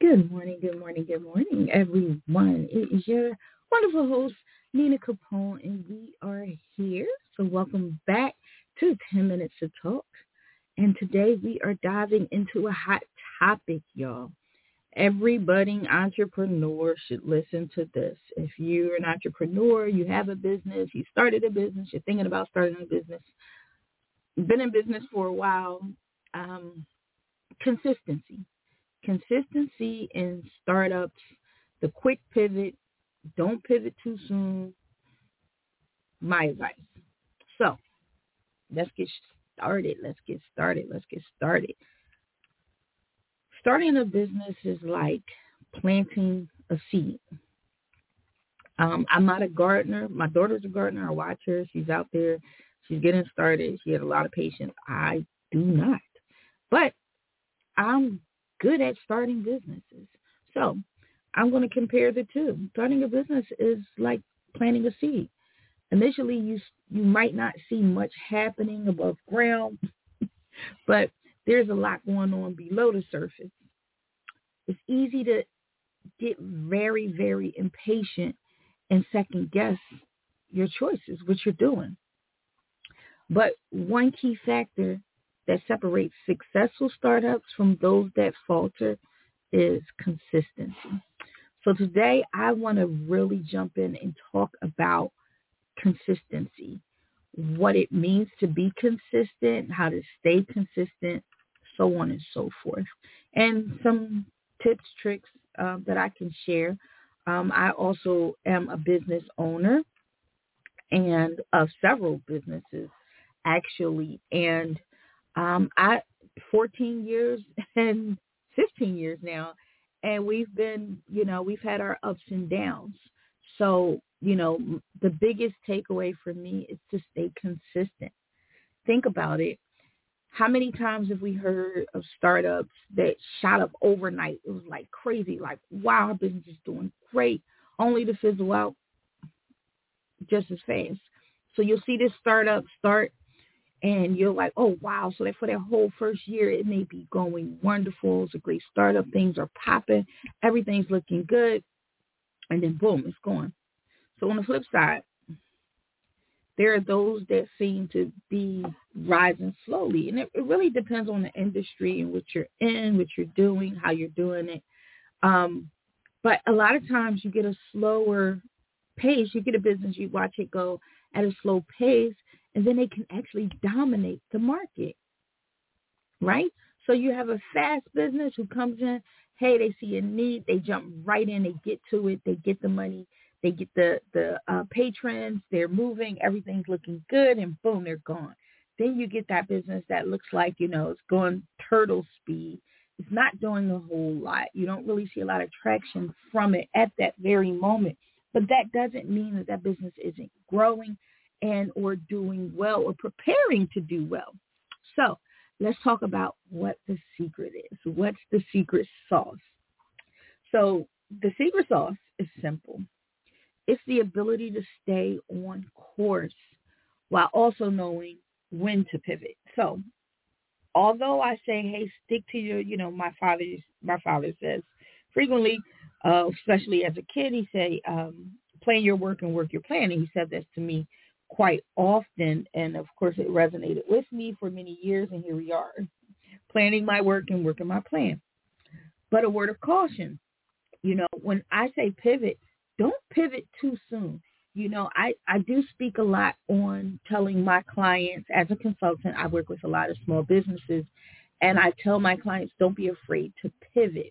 Good morning, everyone. It is your wonderful host, Nina Capone, and we are here. So, welcome back to 10 Minutes to Talk. And today we are diving into a hot topic, y'all. Every budding entrepreneur should listen to this. If you're an entrepreneur, you have a business, you started a business, you're thinking about starting a business, you've been in business for a while, um, consistency. Consistency in startups, the quick pivot, don't pivot too soon, my advice. So let's get started. Starting a business is like planting a seed. I'm not a gardener. My daughter's a gardener. I watch her. She's out there. She's getting started. She has a lot of patience. I do not. But I'm good at starting businesses. So I'm going to compare the two. Starting a business is like planting a seed. Initially, you might not see much happening above ground, but there's a lot going on below the surface. It's easy to get very, very impatient and second guess your choices, what you're doing. But one key factor that separates successful startups from those that falter is consistency. So today I want to really jump in and talk about consistency, what it means to be consistent, how to stay consistent, so on and so forth, and some tips, tricks that I can share. I also am a business owner and of several businesses actually, and I 14 years and 15 years now, and we've had our ups and downs. So, the biggest takeaway for me is to stay consistent. Think about it. How many times have we heard of startups that shot up overnight? It was like crazy, like, wow, our business is doing great, only to fizzle out just as fast. So you'll see this startup start and you're like, oh, wow. So that for that whole first year, it may be going wonderful. It's a great startup. Things are popping. Everything's looking good. And then, boom, it's gone. So on the flip side, there are those that seem to be rising slowly. And it really depends on the industry and what you're in, what you're doing, how you're doing it. But a lot of times you get a slower pace. You get a business, you watch it go at a slow pace, and then they can actually dominate the market, right? So you have a fast business who comes in, hey, they see a need, they jump right in, they get to it, they get the money, they get the patrons, they're moving, everything's looking good, and boom, they're gone. Then you get that business that looks like, it's going turtle speed. It's not doing a whole lot. You don't really see a lot of traction from it at that very moment. But that doesn't mean that business isn't growing and or doing well or preparing to do well. So let's talk about what the secret is. What's the secret sauce? So the secret sauce is simple. It's the ability to stay on course while also knowing when to pivot. So although I say, hey, stick to your, my father says frequently, especially as a kid, he say, plan your work and work your plan. And he said this to me quite often. And of course, it resonated with me for many years. And here we are, planning my work and working my plan. But a word of caution, when I say pivot, don't pivot too soon. I do speak a lot on telling my clients as a consultant. I work with a lot of small businesses, and I tell my clients, don't be afraid to pivot.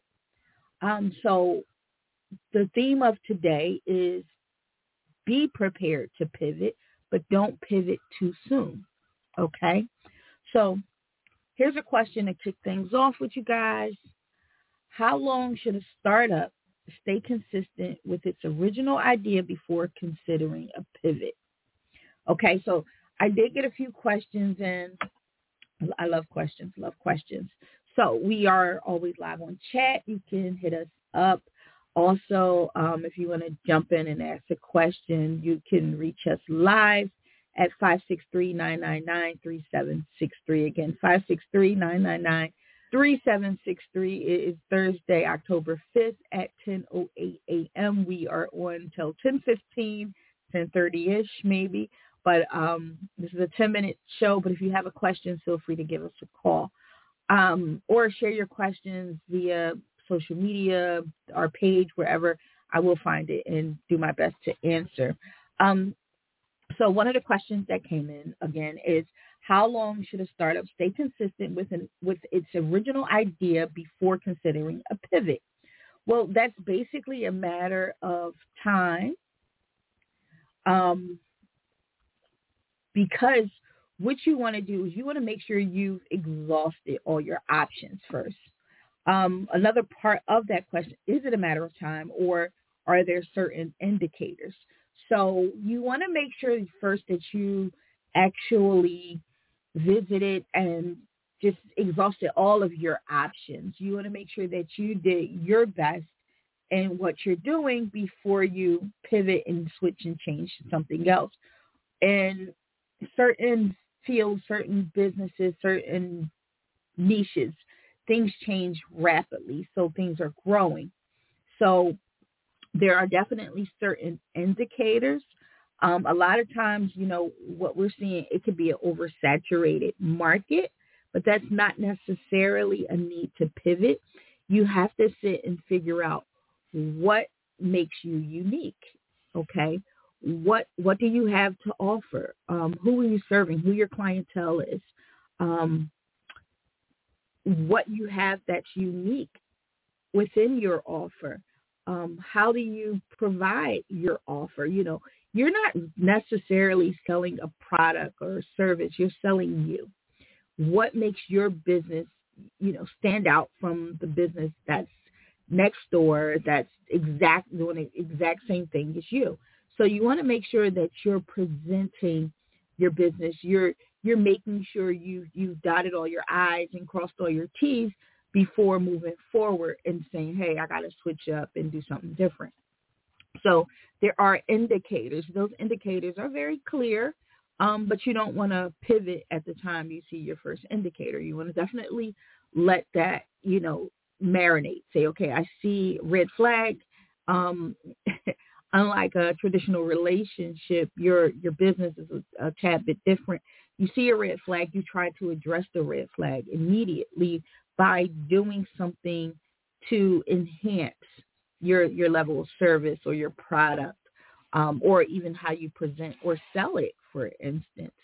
So the theme of today is be prepared to pivot, but don't pivot too soon. Okay? So here's a question to kick things off with you guys. How long should a startup stay consistent with its original idea before considering a pivot? Okay, so I did get a few questions, and I love questions. So we are always live on chat. You can hit us up. Also, if you want to jump in and ask a question, you can reach us live at 563-999-3763. Again, 563-999-3763. 3763. It is Thursday, October 5th at 10:08 a.m. We are on till 10:15, 10:30-ish maybe. But this is a 10-minute show. But if you have a question, feel free to give us a call or share your questions via social media, our page, wherever. I will find it and do my best to answer. So one of the questions that came in, again, is how long should a startup stay consistent with its original idea before considering a pivot? Well, that's basically a matter of time because what you want to do is you want to make sure you've exhausted all your options first. Another part of that question, is it a matter of time or are there certain indicators? So you want to make sure first that you actually visited and just exhausted all of your options. You want to make sure that you did your best in what you're doing before you pivot and switch and change to something else. In certain fields, certain businesses, certain niches, things change rapidly. So things are growing. So there are definitely certain indicators. A lot of times, what we're seeing, it could be an oversaturated market, but that's not necessarily a need to pivot. You have to sit and figure out what makes you unique, okay? What do you have to offer? Who are you serving? Who your clientele is? What you have that's unique within your offer. How do you provide your offer? You're not necessarily selling a product or a service. You're selling you. What makes your business, stand out from the business that's next door, that's doing the exact same thing as you? So you want to make sure that you're presenting your business. You're making sure you've dotted all your I's and crossed all your T's before moving forward and saying, hey, I got to switch up and do something different. So there are indicators. Those indicators are very clear, but you don't want to pivot at the time you see your first indicator. You want to definitely let that, marinate. Say, okay, I see red flag. Unlike a traditional relationship, your business is a tad bit different. You see a red flag, you try to address the red flag immediately by doing something to enhance your level of service or your product, or even how you present or sell it, for instance.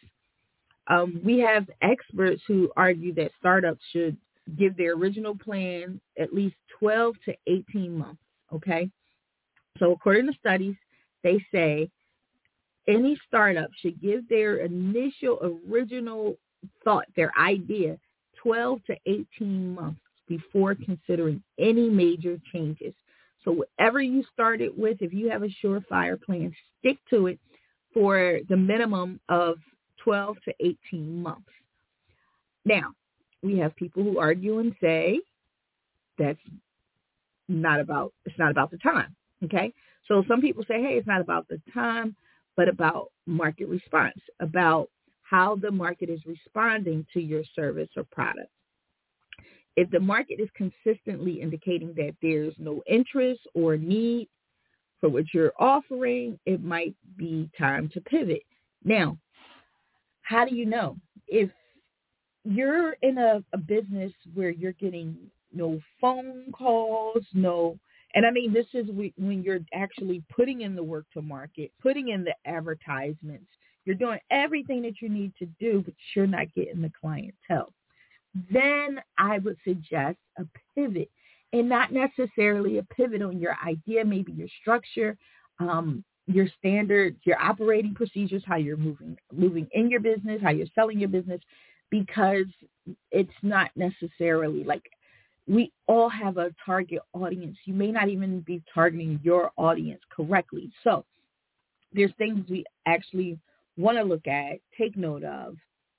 We have experts who argue that startups should give their original plan at least 12 to 18 months, okay? So according to studies, they say any startup should give their initial original thought, their idea, 12 to 18 months before considering any major changes. So whatever you started with, if you have a surefire plan, stick to it for the minimum of 12 to 18 months. Now, we have people who argue and say it's not about the time. Okay, so some people say, hey, it's not about the time, but about market response, about how the market is responding to your service or product. If the market is consistently indicating that there's no interest or need for what you're offering, it might be time to pivot. Now, how do you know? If you're in a business where you're getting no phone calls, and I mean, this is when you're actually putting in the work to market, putting in the advertisements. You're doing everything that you need to do, but you're not getting the clientele. Then I would suggest a pivot, and not necessarily a pivot on your idea, maybe your structure, your standards, your operating procedures, how you're moving in your business, how you're selling your business, because it's not necessarily like we all have a target audience. You may not even be targeting your audience correctly. So there's things we actually want to look at, take note of,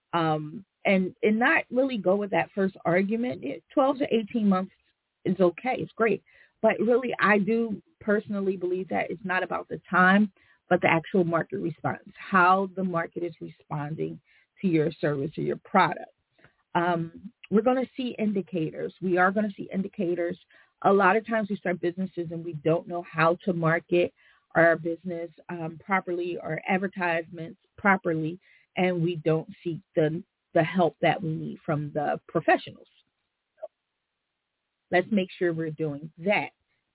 and not really go with that first argument. 12 to 18 months is okay. It's great. But really, I do personally believe that it's not about the time, but the actual market response, how the market is responding to your service or your product. We're going to see indicators. We are going to see indicators. A lot of times we start businesses and we don't know how to market our business properly or advertisements properly, and we don't seek the help that we need from the professionals. Let's make sure we're doing that.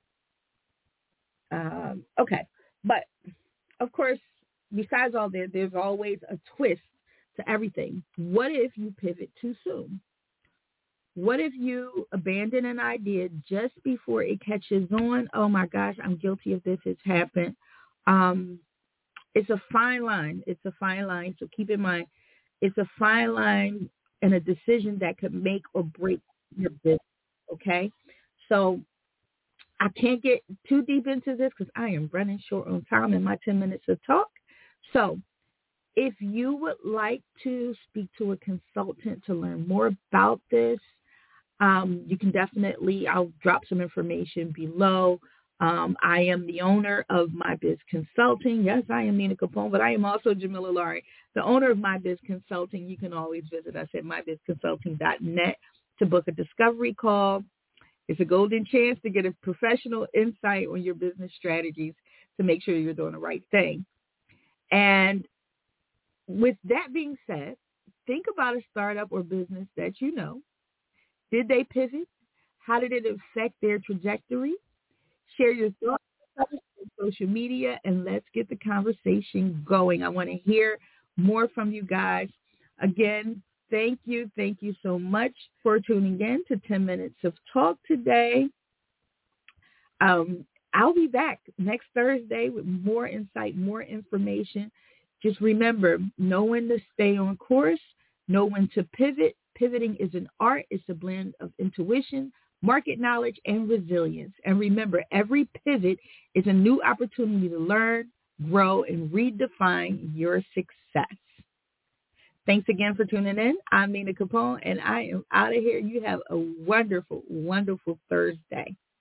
Okay. But, of course, besides all that, there's always a twist to everything. What if you pivot too soon? What if you abandon an idea just before it catches on? Oh, my gosh, I'm guilty of this. It's happened. It's a fine line. It's a fine line. So keep in mind, it's a fine line and a decision that could make or break your business, okay? So I can't get too deep into this because I am running short on time in my 10 minutes of talk. So if you would like to speak to a consultant to learn more about this, you can definitely, I'll drop some information below. I am the owner of My Biz Consulting. Yes, I am Nina Capone, but I am also Jamila Lari, the owner of My Biz Consulting. You can always visit us at mybizconsulting.net to book a discovery call. It's a golden chance to get a professional insight on your business strategies to make sure you're doing the right thing. And with that being said, think about a startup or business that you know. Did they pivot? How did it affect their trajectory? Share your thoughts on social media, and let's get the conversation going. I want to hear more from you guys. Again, thank you so much for tuning in to 10 Minutes of Talk today. I'll be back next Thursday with more insight, more information. Just remember, know when to stay on course, know when to pivot. Pivoting is an art. It's a blend of intuition, market knowledge, and resilience. And remember, every pivot is a new opportunity to learn, grow, and redefine your success. Thanks again for tuning in. I'm Nina Capone, and I am out of here. You have a wonderful, wonderful Thursday.